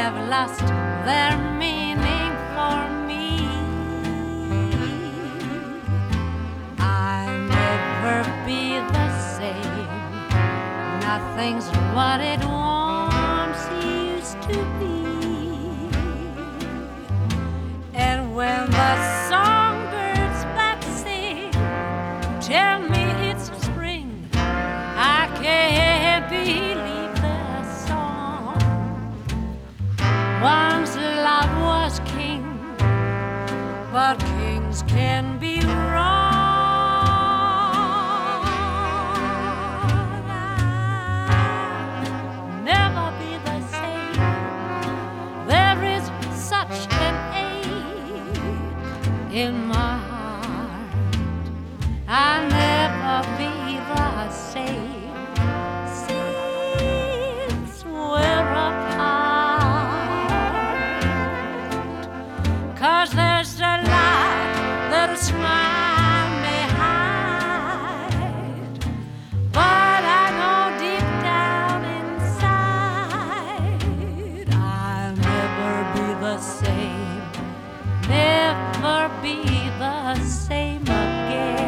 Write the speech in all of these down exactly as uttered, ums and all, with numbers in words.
have lost their meaning for me. I'll never be the same. Nothing's what it once used to be. And when the songbirds back sing, tell me it's spring, I can't believe their song. Once love was king, but kings can be wrong. I'll never be the same. There is such an ache in my heart. I'll never be the same since we're apart. 'Cause there's a light that a smile may hide, but I know deep down inside I'll never be the same, never be the same again.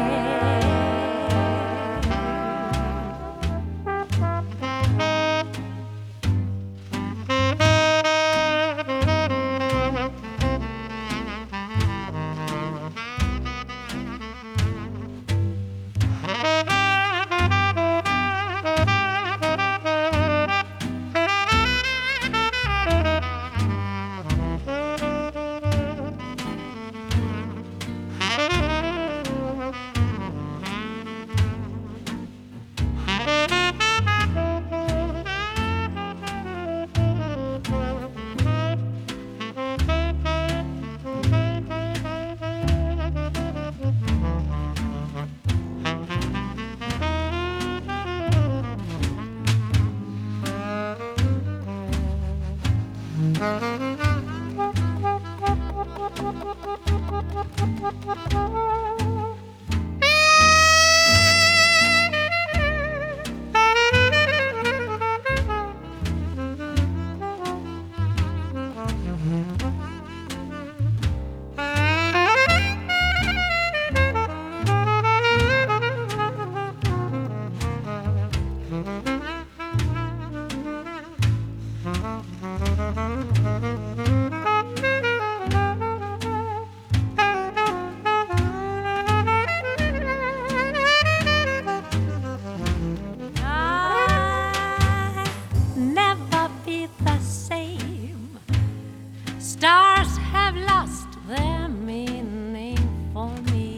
Stars have lost their meaning for me.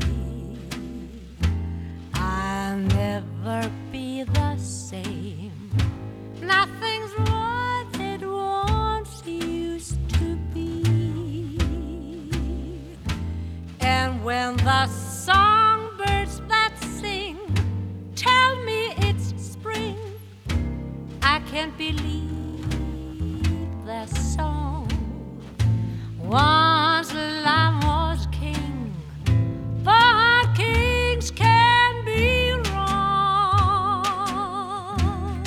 I'll never be the same. Nothing's what it once used to be. And when the songbirds that sing tell me it's spring, I can't believe their song. Once love was king, but kings can be wrong.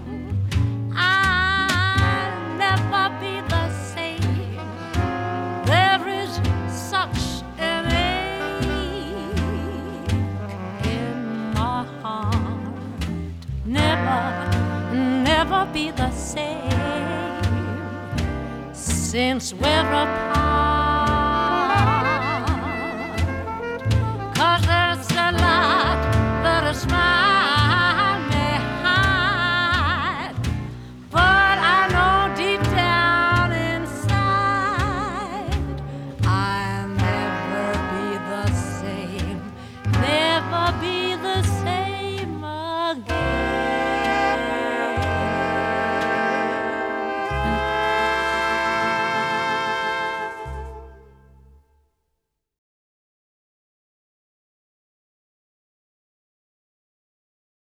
I'll never be the same. There is such an ache in my heart. Never, never be the same since we're apart.